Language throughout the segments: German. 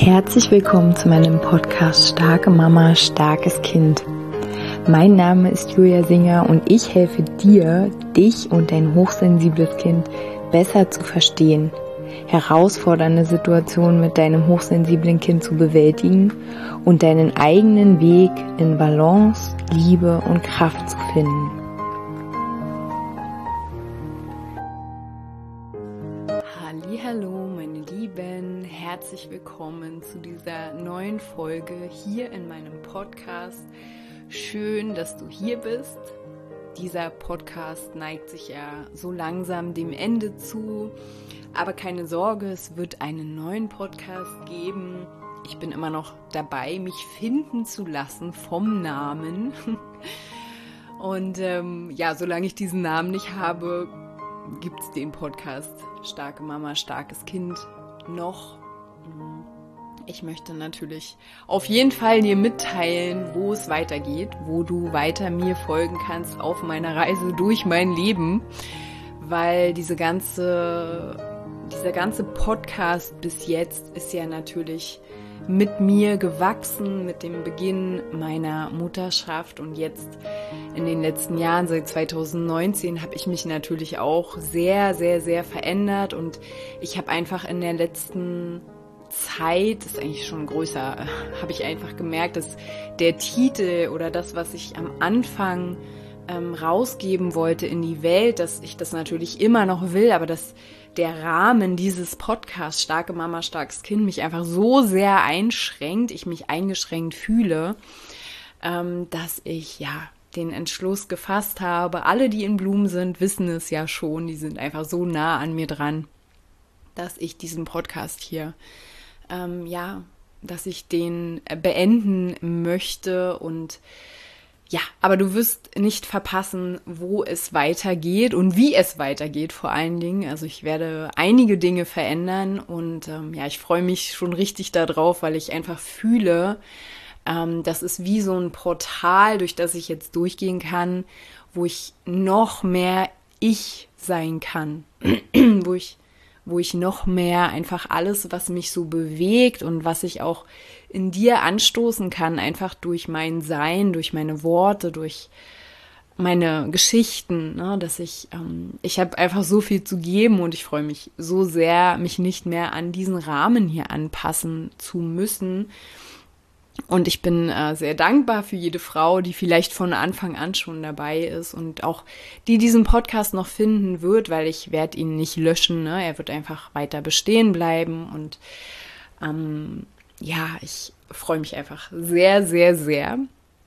Herzlich willkommen zu meinem Podcast Starke Mama, starkes Kind. Mein Name ist Julia Singer und ich helfe dir, dich und dein hochsensibles Kind besser zu verstehen, herausfordernde Situationen mit deinem hochsensiblen Kind zu bewältigen und deinen eigenen Weg in Balance, Liebe und Kraft zu finden. Hallo, meine Lieben, herzlich willkommen zu dieser neuen Folge hier in meinem Podcast. Schön, dass du hier bist. Dieser Podcast neigt sich ja so langsam dem Ende zu, aber keine Sorge, es wird einen neuen Podcast geben. Ich bin immer noch dabei, mich finden zu lassen vom Namen. Und solange ich diesen Namen nicht habe, gibt es den Podcast Starke Mama, starkes Kind noch. Ich möchte natürlich auf jeden Fall dir mitteilen, wo es weitergeht, wo du weiter mir folgen kannst auf meiner Reise durch mein Leben, weil dieser ganze Podcast bis jetzt ist ja natürlich mit mir gewachsen, mit dem Beginn meiner Mutterschaft, und jetzt in den letzten Jahren, seit 2019, habe ich mich natürlich auch sehr, sehr, sehr verändert, und ich habe einfach in der letzten Zeit, ist eigentlich schon größer, habe ich einfach gemerkt, dass der Titel oder das, was ich am Anfang rausgeben wollte in die Welt, dass ich das natürlich immer noch will, aber dass der Rahmen dieses Podcasts Starke Mama, starkes Kind mich einfach so sehr einschränkt, ich mich eingeschränkt fühle, dass ich den Entschluss gefasst habe. Alle, die in Bloom sind, wissen es ja schon, die sind einfach so nah an mir dran, dass ich diesen Podcast hier dass ich den beenden möchte. Und aber du wirst nicht verpassen, wo es weitergeht und wie es weitergeht vor allen Dingen. Also ich werde einige Dinge verändern und ich freue mich schon richtig darauf, weil ich einfach fühle, das ist wie so ein Portal, durch das ich jetzt durchgehen kann, wo ich noch mehr ich sein kann, wo ich noch mehr einfach alles, was mich so bewegt und was ich auch in dir anstoßen kann, einfach durch mein Sein, durch meine Worte, durch meine Geschichten, ne, dass ich habe einfach so viel zu geben, und ich freue mich so sehr, mich nicht mehr an diesen Rahmen hier anpassen zu müssen. Und ich bin sehr dankbar für jede Frau, die vielleicht von Anfang an schon dabei ist und auch die diesen Podcast noch finden wird, weil ich werde ihn nicht löschen, ne? Er wird einfach weiter bestehen bleiben, und ich freue mich einfach sehr, sehr, sehr.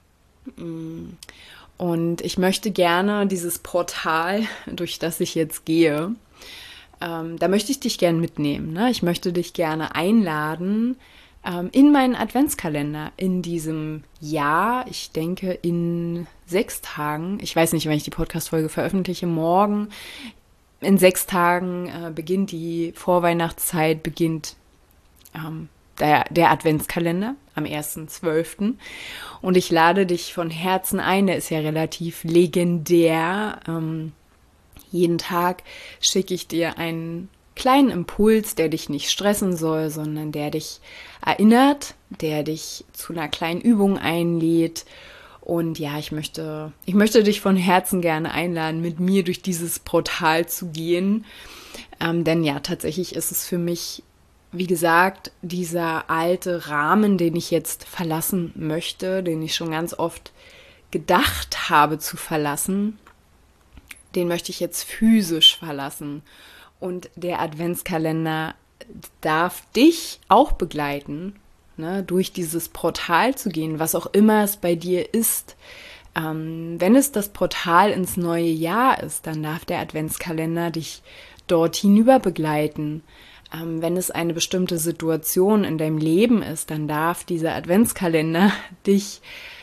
Und ich möchte gerne dieses Portal, durch das ich jetzt gehe, da möchte ich dich gerne mitnehmen, ne? Ich möchte dich gerne einladen in meinen Adventskalender in diesem Jahr. Ich denke in 6 Tagen, ich weiß nicht, wann ich die Podcast-Folge veröffentliche, morgen. In 6 Tagen beginnt die Vorweihnachtszeit, beginnt der Adventskalender am 1.12. Und ich lade dich von Herzen ein, der ist ja relativ legendär. Jeden Tag schicke ich dir einen kleinen Impuls, der dich nicht stressen soll, sondern der dich erinnert, der dich zu einer kleinen Übung einlädt. Und ich möchte dich von Herzen gerne einladen, mit mir durch dieses Portal zu gehen. Denn tatsächlich ist es für mich, wie gesagt, dieser alte Rahmen, den ich jetzt verlassen möchte, den ich schon ganz oft gedacht habe zu verlassen, den möchte ich jetzt physisch verlassen. Und der Adventskalender darf dich auch begleiten, ne, durch dieses Portal zu gehen, was auch immer es bei dir ist. Wenn es das Portal ins neue Jahr ist, dann darf der Adventskalender dich dort hinüber begleiten. Wenn es eine bestimmte Situation in deinem Leben ist, dann darf dieser Adventskalender dich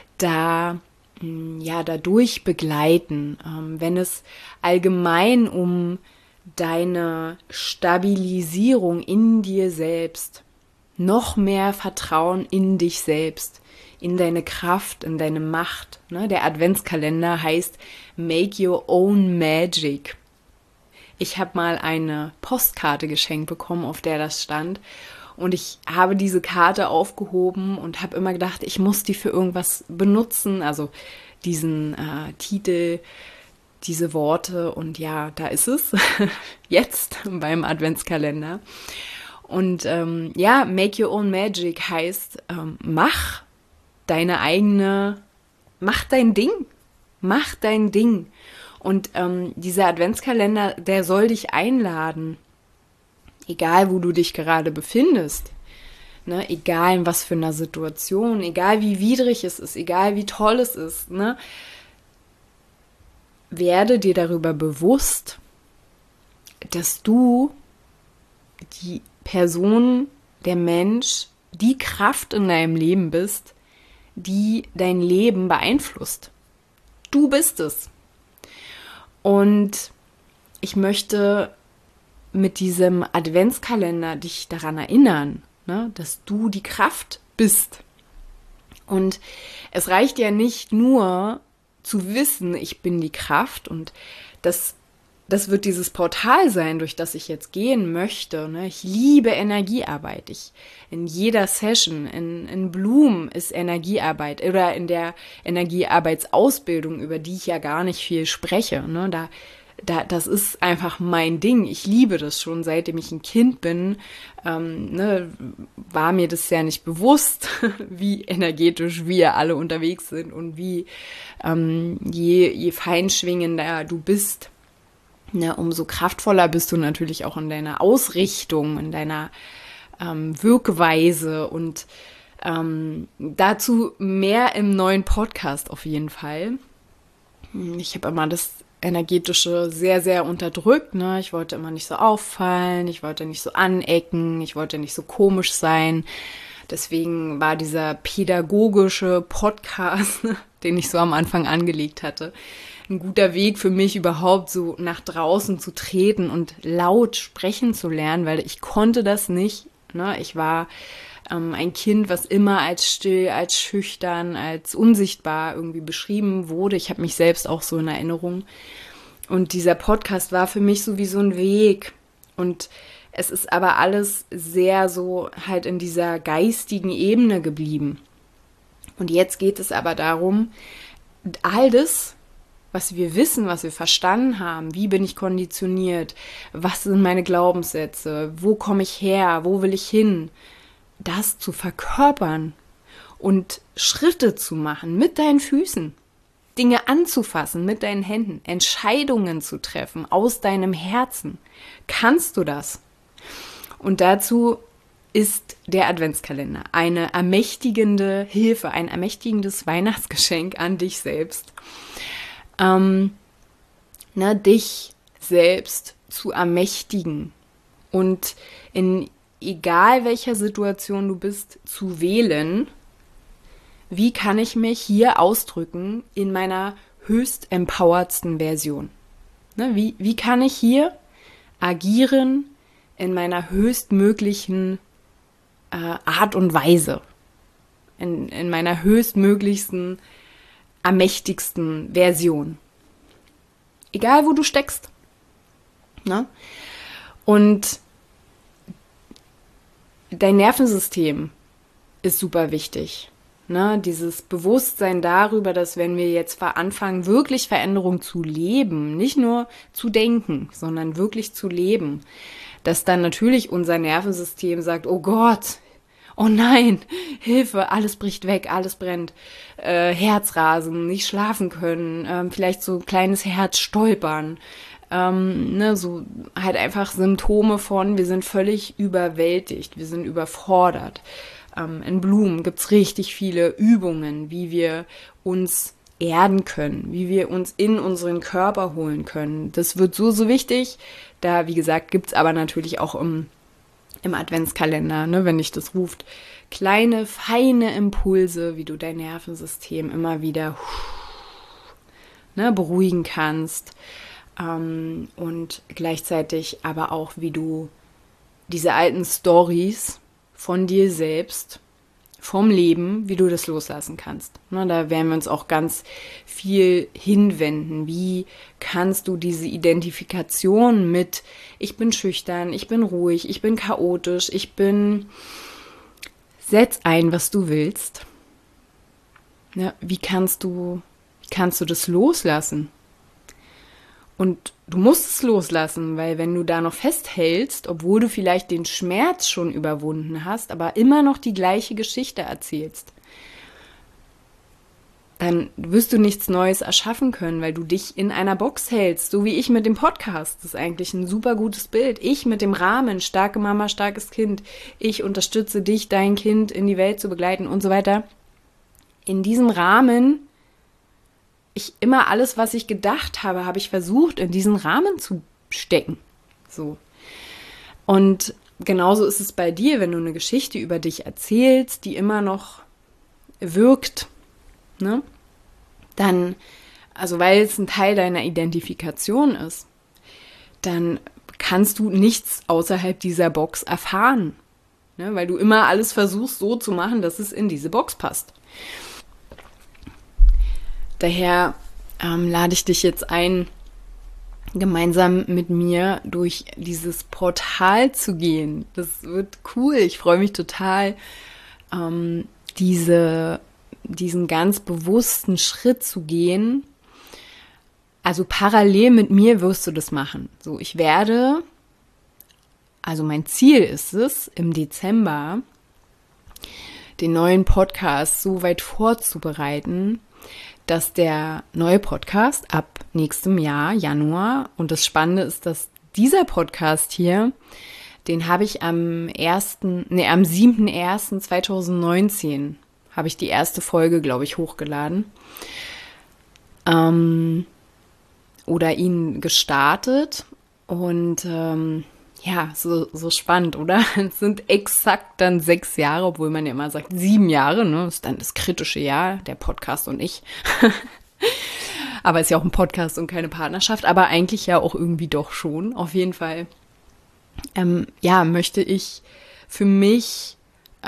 dadurch begleiten. Wenn es allgemein um deine Stabilisierung in dir selbst, noch mehr Vertrauen in dich selbst, in deine Kraft, in deine Macht. Ne? Der Adventskalender heißt Make Your Own Magic. Ich habe mal eine Postkarte geschenkt bekommen, auf der das stand. Und ich habe diese Karte aufgehoben und habe immer gedacht, ich muss die für irgendwas benutzen. Also diesen Titel, diese Worte. Und ja, da ist es. Jetzt beim Adventskalender. Und ja, Make Your Own Magic heißt, mach dein Ding. Mach dein Ding. Und dieser Adventskalender, der soll dich einladen. Egal, wo du dich gerade befindest. Ne? Egal in was für einer Situation. Egal, wie widrig es ist. Egal, wie toll es ist. Ne? Werde dir darüber bewusst, dass du die Person, der Mensch, die Kraft in deinem Leben bist, die dein Leben beeinflusst. Du bist es. Und ich möchte mit diesem Adventskalender dich daran erinnern, ne, dass du die Kraft bist. Und es reicht ja nicht nur zu wissen, ich bin die Kraft, und das wird dieses Portal sein, durch das ich jetzt gehen möchte. Ne? Ich liebe Energiearbeit. In jeder Session, in Bloom ist Energiearbeit, oder in der Energiearbeitsausbildung, über die ich ja gar nicht viel spreche. Ne? Das ist einfach mein Ding. Ich liebe das schon, seitdem ich ein Kind bin. War mir das ja nicht bewusst, wie energetisch wir alle unterwegs sind und wie je feinschwingender du bist, ne, umso kraftvoller bist du natürlich auch in deiner Ausrichtung, in deiner Wirkweise, und dazu mehr im neuen Podcast auf jeden Fall. Ich habe immer das Energetische sehr, sehr unterdrückt. Ne? Ich wollte immer nicht so auffallen, ich wollte nicht so anecken, ich wollte nicht so komisch sein. Deswegen war dieser pädagogische Podcast, den ich so am Anfang angelegt hatte, ein guter Weg für mich, überhaupt so nach draußen zu treten und laut sprechen zu lernen, weil ich konnte das nicht. Ne? Ich war ein Kind, was immer als still, als schüchtern, als unsichtbar irgendwie beschrieben wurde. Ich habe mich selbst auch so in Erinnerung. Und dieser Podcast war für mich so wie so ein Weg. Und es ist aber alles sehr so halt in dieser geistigen Ebene geblieben. Und jetzt geht es aber darum, all das, was wir wissen, was wir verstanden haben, wie bin ich konditioniert, was sind meine Glaubenssätze, wo komme ich her, wo will ich hin, das zu verkörpern und Schritte zu machen mit deinen Füßen, Dinge anzufassen mit deinen Händen, Entscheidungen zu treffen aus deinem Herzen. Kannst du das? Und dazu ist der Adventskalender eine ermächtigende Hilfe, ein ermächtigendes Weihnachtsgeschenk an dich selbst. Dich selbst zu ermächtigen und in egal welcher Situation du bist, zu wählen, wie kann ich mich hier ausdrücken in meiner höchst empoweredsten Version. Ne, wie kann ich hier agieren in meiner höchstmöglichen Art und Weise, in meiner höchstmöglichsten, ermächtigsten Version. Egal, wo du steckst. Ne? Und dein Nervensystem ist super wichtig. Ne? Dieses Bewusstsein darüber, dass wenn wir jetzt anfangen, wirklich Veränderung zu leben, nicht nur zu denken, sondern wirklich zu leben, dass dann natürlich unser Nervensystem sagt, oh Gott, oh nein, Hilfe, alles bricht weg, alles brennt, Herzrasen, nicht schlafen können, vielleicht so kleines Herzstolpern, so halt einfach Symptome von, wir sind völlig überwältigt, wir sind überfordert. In Bloom gibt es richtig viele Übungen, wie wir uns erden können, wie wir uns in unseren Körper holen können. Das wird so wichtig. Da, wie gesagt, gibt es aber natürlich auch im Adventskalender, ne, wenn dich das ruft, kleine, feine Impulse, wie du dein Nervensystem immer wieder beruhigen kannst. Und gleichzeitig aber auch, wie du diese alten Storys von dir selbst vom Leben, wie du das loslassen kannst. Ne, da werden wir uns auch ganz viel hinwenden. Wie kannst du diese Identifikation mit ich bin schüchtern, ich bin ruhig, ich bin chaotisch, setz ein, was du willst. Ja, wie kannst du das loslassen? Und du musst es loslassen, weil wenn du da noch festhältst, obwohl du vielleicht den Schmerz schon überwunden hast, aber immer noch die gleiche Geschichte erzählst, dann wirst du nichts Neues erschaffen können, weil du dich in einer Box hältst, so wie ich mit dem Podcast. Das ist eigentlich ein super gutes Bild. Ich mit dem Rahmen, starke Mama, starkes Kind. Ich unterstütze dich, dein Kind in die Welt zu begleiten und so weiter. In diesem Rahmen immer alles, was ich gedacht habe, habe ich versucht, in diesen Rahmen zu stecken. So. Und genauso ist es bei dir, wenn du eine Geschichte über dich erzählst, die immer noch wirkt, ne? Dann, also weil es ein Teil deiner Identifikation ist, dann kannst du nichts außerhalb dieser Box erfahren, ne? Weil du immer alles versuchst so zu machen, dass es in diese Box passt. Daher lade ich dich jetzt ein, gemeinsam mit mir durch dieses Portal zu gehen. Das wird cool. Ich freue mich total, diesen ganz bewussten Schritt zu gehen. Also parallel mit mir wirst du das machen. So, mein Ziel ist es, im Dezember den neuen Podcast so weit vorzubereiten, dass der neue Podcast ab nächstem Jahr, Januar, und das Spannende ist, dass dieser Podcast hier, den habe ich am 7.1.2019 habe ich die erste Folge, glaube ich, hochgeladen. Oder ihn gestartet. Und so spannend, oder? Es sind exakt dann 6 Jahre, obwohl man ja immer sagt 7 Jahre, ne? Das ist dann das kritische Jahr, der Podcast und ich. Aber es ist ja auch ein Podcast und keine Partnerschaft, aber eigentlich ja auch irgendwie doch schon, auf jeden Fall. Möchte ich für mich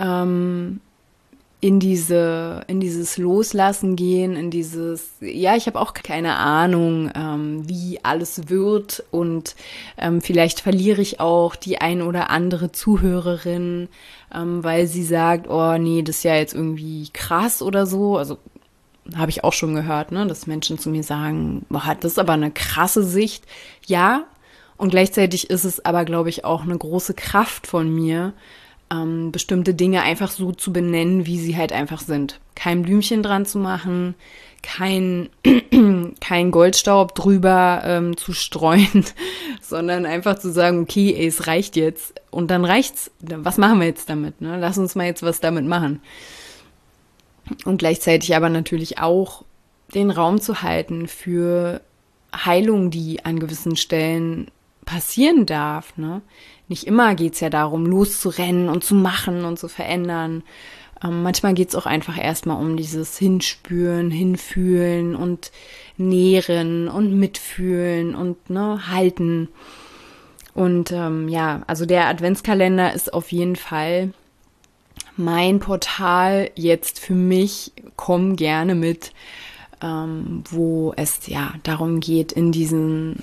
in dieses Loslassen gehen, ich habe auch keine Ahnung, wie alles wird und vielleicht verliere ich auch die ein oder andere Zuhörerin, weil sie sagt, oh nee, das ist ja jetzt irgendwie krass oder so, also habe ich auch schon gehört, ne, dass Menschen zu mir sagen, boah, das ist aber eine krasse Sicht, ja, und gleichzeitig ist es aber, glaube ich, auch eine große Kraft von mir, bestimmte Dinge einfach so zu benennen, wie sie halt einfach sind. Kein Blümchen dran zu machen, kein Goldstaub drüber zu streuen, sondern einfach zu sagen, okay, ey, es reicht jetzt. Und dann reicht's. Was machen wir jetzt damit? Ne? Lass uns mal jetzt was damit machen. Und gleichzeitig aber natürlich auch den Raum zu halten für Heilung, die an gewissen Stellen passieren darf, ne? Nicht immer geht es ja darum, loszurennen und zu machen und zu verändern. Manchmal geht es auch einfach erstmal um dieses Hinspüren, Hinfühlen und Nähren und Mitfühlen und halten. Und also der Adventskalender ist auf jeden Fall mein Portal jetzt für mich. Komm gerne mit, wo es darum geht, in diesen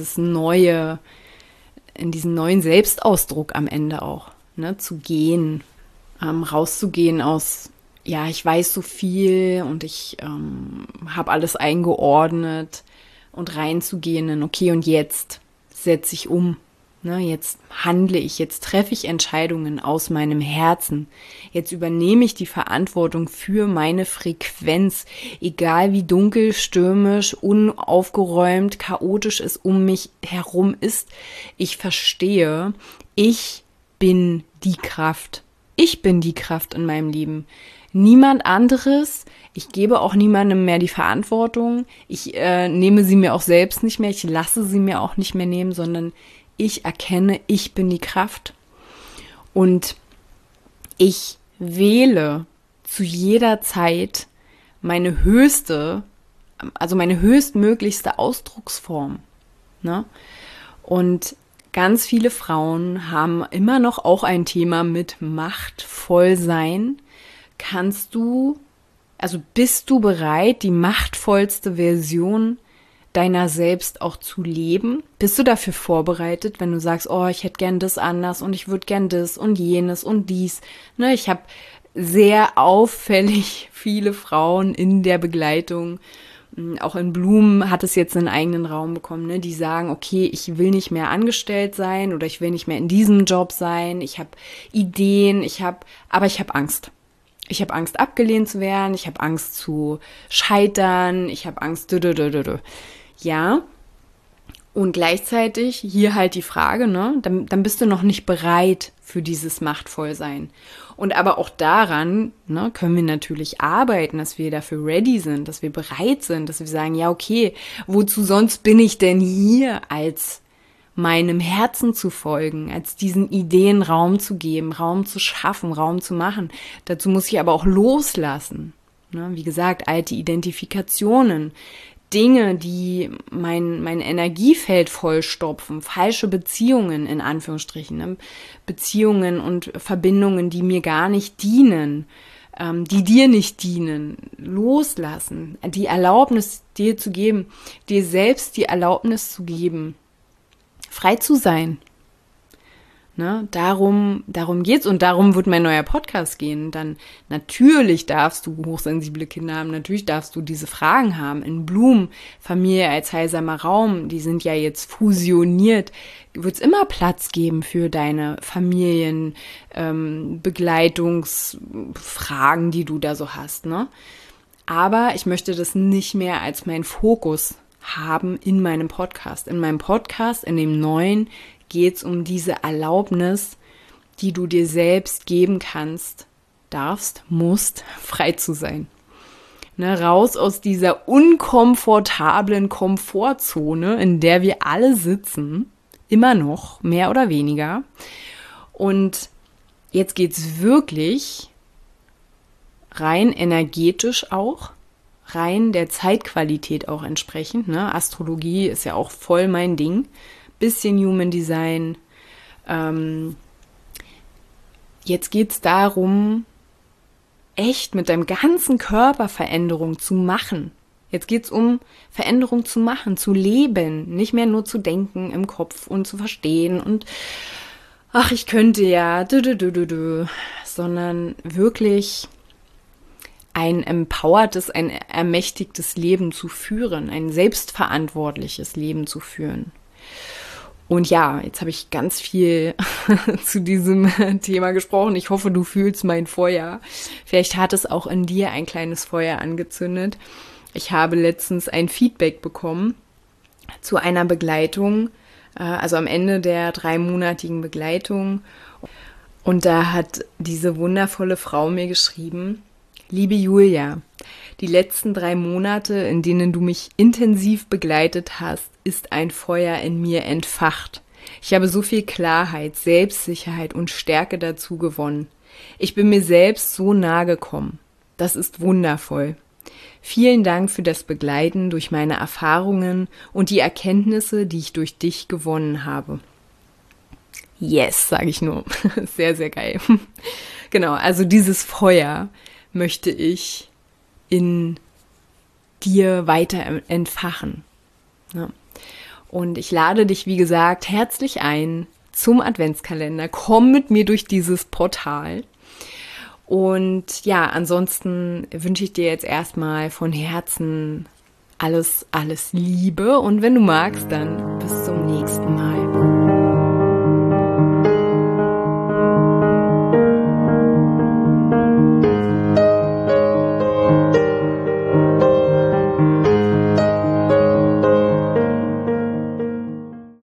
neuen Selbstausdruck am Ende auch, ne, zu gehen, rauszugehen aus, ich weiß so viel und ich habe alles eingeordnet und reinzugehen in, okay, und jetzt setze ich um, ne, jetzt handle ich, jetzt treffe ich Entscheidungen aus meinem Herzen, jetzt übernehme ich die Verantwortung für meine Frequenz, egal wie dunkel, stürmisch, unaufgeräumt, chaotisch es um mich herum ist. Ich verstehe, ich bin die Kraft. Ich bin die Kraft in meinem Leben. Niemand anderes. Ich gebe auch niemandem mehr die Verantwortung. Ich nehme sie mir auch selbst nicht mehr. Ich lasse sie mir auch nicht mehr nehmen, sondern ich erkenne, ich bin die Kraft. Und ich wähle zu jeder Zeit meine höchstmöglichste Ausdrucksform. Ne? Und ganz viele Frauen haben immer noch auch ein Thema mit machtvoll sein, bist du bereit, die machtvollste Version deiner selbst auch zu leben? Bist du dafür vorbereitet, wenn du sagst, oh, ich hätte gern das anders und ich würde gern das und jenes und dies? Ne, ich habe sehr auffällig viele Frauen in der Begleitung, auch in Blumen hat es jetzt einen eigenen Raum bekommen, ne, die sagen, okay, ich will nicht mehr angestellt sein oder ich will nicht mehr in diesem Job sein, ich habe Ideen, aber ich habe Angst. Ich habe Angst, abgelehnt zu werden, ich habe Angst zu scheitern, ich habe Angst, Ja, und gleichzeitig hier halt die Frage, ne, dann bist du noch nicht bereit für dieses Machtvollsein. Und aber auch daran, ne, können wir natürlich arbeiten, dass wir dafür ready sind, dass wir bereit sind, dass wir sagen, ja, okay, wozu sonst bin ich denn hier, als meinem Herzen zu folgen, als diesen Ideen Raum zu geben, Raum zu schaffen, Raum zu machen. Dazu muss ich aber auch loslassen. Ne? Wie gesagt, alte Identifikationen, Dinge, die mein Energiefeld vollstopfen, falsche Beziehungen in Anführungsstrichen, ne? Beziehungen und Verbindungen, die mir gar nicht dienen, die dir nicht dienen, loslassen, die Erlaubnis dir zu geben, dir selbst die Erlaubnis zu geben, frei zu sein. Ne? Darum geht's und darum wird mein neuer Podcast gehen. Dann natürlich darfst du hochsensible Kinder haben, natürlich darfst du diese Fragen haben. In Blumen, Familie als heilsamer Raum, die sind ja jetzt fusioniert, wird es immer Platz geben für deine Familien, Begleitungsfragen, die du da so hast. Ne? Aber ich möchte das nicht mehr als mein Fokus haben in meinem Podcast. In meinem Podcast, in dem neuen, geht es um diese Erlaubnis, die du dir selbst geben kannst, darfst, musst, frei zu sein. Ne, raus aus dieser unkomfortablen Komfortzone, in der wir alle sitzen, immer noch, mehr oder weniger. Und jetzt geht es wirklich rein energetisch auch, rein der Zeitqualität auch entsprechend. Ne? Astrologie ist ja auch voll mein Ding. Bisschen Human Design. Jetzt geht es darum, echt mit deinem ganzen Körper Veränderung zu machen. Jetzt geht es um Veränderung zu machen, zu leben, nicht mehr nur zu denken im Kopf und zu verstehen und ach, ich könnte ja, sondern wirklich ein empowertes, ein ermächtigtes Leben zu führen, ein selbstverantwortliches Leben zu führen. Und ja, jetzt habe ich ganz viel zu diesem Thema gesprochen. Ich hoffe, du fühlst mein Feuer. Vielleicht hat es auch in dir ein kleines Feuer angezündet. Ich habe letztens ein Feedback bekommen zu einer Begleitung, also am Ende der 3-monatigen Begleitung. Und da hat diese wundervolle Frau mir geschrieben: Liebe Julia, die letzten 3 Monate, in denen du mich intensiv begleitet hast, ist ein Feuer in mir entfacht. Ich habe so viel Klarheit, Selbstsicherheit und Stärke dazu gewonnen. Ich bin mir selbst so nahe gekommen. Das ist wundervoll. Vielen Dank für das Begleiten durch meine Erfahrungen und die Erkenntnisse, die ich durch dich gewonnen habe. Yes, sage ich nur. Sehr, sehr geil. Genau, also dieses Feuer möchte ich in dir weiter entfachen. Ja. Und ich lade dich, wie gesagt, herzlich ein zum Adventskalender. Komm mit mir durch dieses Portal. Und ja, ansonsten wünsche ich dir jetzt erstmal von Herzen alles Liebe. Und wenn du magst, dann bis zum nächsten Mal.